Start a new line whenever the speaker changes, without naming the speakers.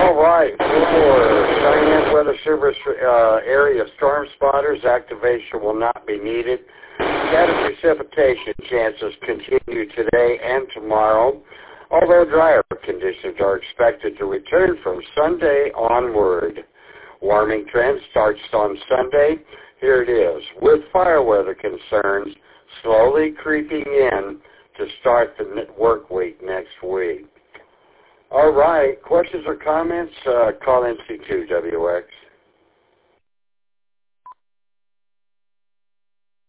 All right, for Cheyenne Weather Service area storm spotters, activation will not be needed. Scattered precipitation chances continue today and tomorrow, although drier conditions are expected to return from Sunday onward. Warming trend starts on Sunday. Here it is, with fire weather concerns slowly creeping in to start the work week next week. All right, questions or comments? Call NC2WX.